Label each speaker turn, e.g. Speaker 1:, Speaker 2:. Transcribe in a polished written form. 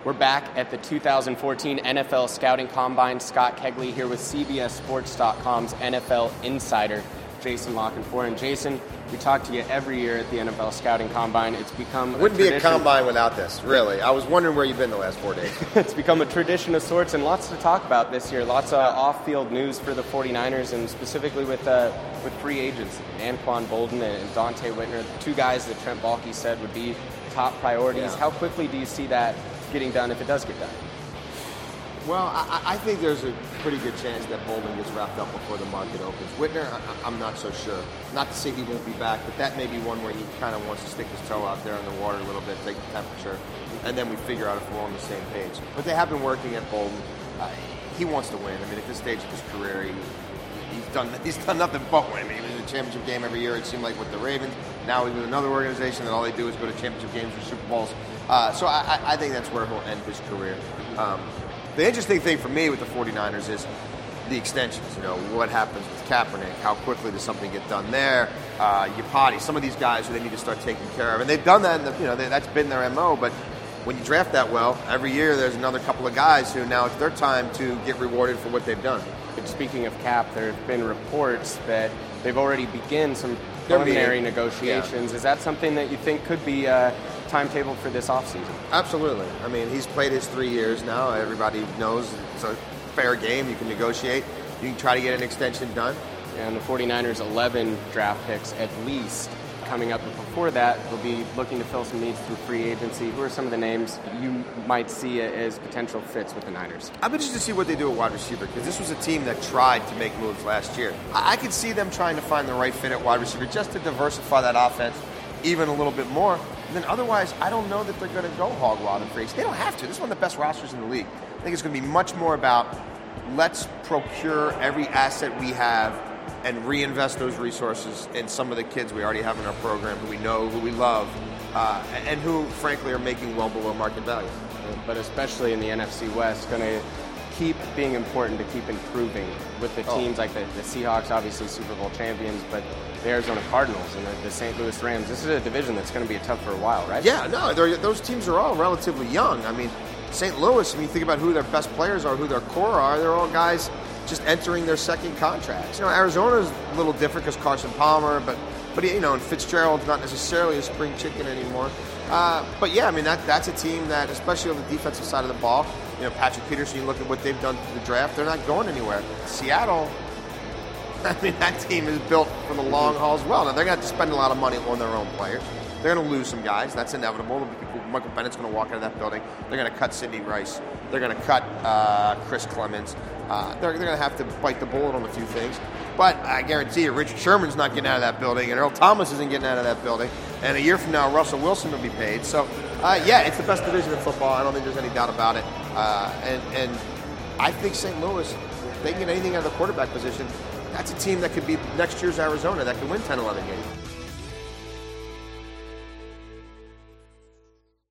Speaker 1: We're back at the 2014 NFL Scouting Combine. Scott Kegley here with CBSSports.com's NFL Insider, Jason Lockenfor. And Jason, we talk to you every year at the NFL Scouting Combine. It's become
Speaker 2: Wouldn't be a combine without this, really. I was wondering where you've been the last 4 days.
Speaker 1: It's become a tradition of sorts, and lots to talk about this year. Lots of off-field news for the 49ers, and specifically with free agents, Anquan Boldin and Donte Whitner, two guys that Trent Baalke said would be top priorities.
Speaker 2: Yeah.
Speaker 1: How quickly do you see that getting done if it does get done?
Speaker 2: Well, I think there's a pretty good chance that Boldin gets wrapped up before the market opens. Whitner, I'm not so sure. Not to say he won't be back, but that may be one where he kind of wants to stick his toe out there in the water a little bit, take the temperature, and then we figure out if we're on the same page. But they have been working at Boldin. He wants to win. I mean, at this stage of his career, he's done nothing but win. I mean, he was in a championship game every year, it seemed like, with the Ravens. Now he's with another organization that all they do is go to championship games or Super Bowls. So I think that's where he'll end his career. The interesting thing for me with the 49ers is the extensions. You know, what happens with Kaepernick? How quickly does something get done there? Yapati, some of these guys who they need to start taking care of. And they've done that, that's been their MO. But when you draft that well, every year there's another couple of guys who now it's their time to get rewarded for what they've done.
Speaker 1: But speaking of cap, there have been reports that they've already begun some preliminary negotiations. Yeah. Is that something that you think could be timetable for this offseason?
Speaker 2: Absolutely. I mean, he's played his 3 years now. Everybody knows it's a fair game. You can negotiate. You can try to get an extension done.
Speaker 1: And the 49ers, 11 draft picks at least coming up. But before that, they'll be looking to fill some needs through free agency. Who are some of the names you might see as potential fits with the Niners?
Speaker 2: I'm interested to see what they do at wide receiver, because this was a team that tried to make moves last year. I could see them trying to find the right fit at wide receiver just to diversify that offense even a little bit more. And then otherwise, I don't know that they're going to go hog wild and free agency. They don't have to. This is one of the best rosters in the league. I think it's going to be much more about let's procure every asset we have and reinvest those resources in some of the kids we already have in our program who we know, who we love, and who, frankly, are making well below market value.
Speaker 1: But especially in the NFC West, going to keep being important to keep improving with the teams like the Seahawks, obviously Super Bowl champions, but the Arizona Cardinals and the St. Louis Rams. This is a division that's going to be tough for a while, right?
Speaker 2: Yeah, no, those teams are all relatively young. I mean, St. Louis, when you think about who their best players are, who their core are, they're all guys just entering their second contracts. Arizona's a little different because Carson Palmer, but and Fitzgerald's not necessarily a spring chicken anymore. But yeah, I mean that's a team that, especially on the defensive side of the ball, Patrick Peterson, you look at what they've done through the draft, they're not going anywhere. Seattle, I mean, that team is built for the long haul as well. Now, they're going to have to spend a lot of money on their own players. They're going to lose some guys. That's inevitable. Michael Bennett's going to walk out of that building. They're going to cut Sidney Rice. They're going to cut Chris Clemens. They're going to have to bite the bullet on a few things. But I guarantee you, Richard Sherman's not getting out of that building, and Earl Thomas isn't getting out of that building. And a year from now, Russell Wilson will be paid. So, yeah, it's the best division in football. I don't think there's any doubt about it. And I think St. Louis, if they can get anything out of the quarterback position, that's a team that could be next year's Arizona that can win 10, 11 games.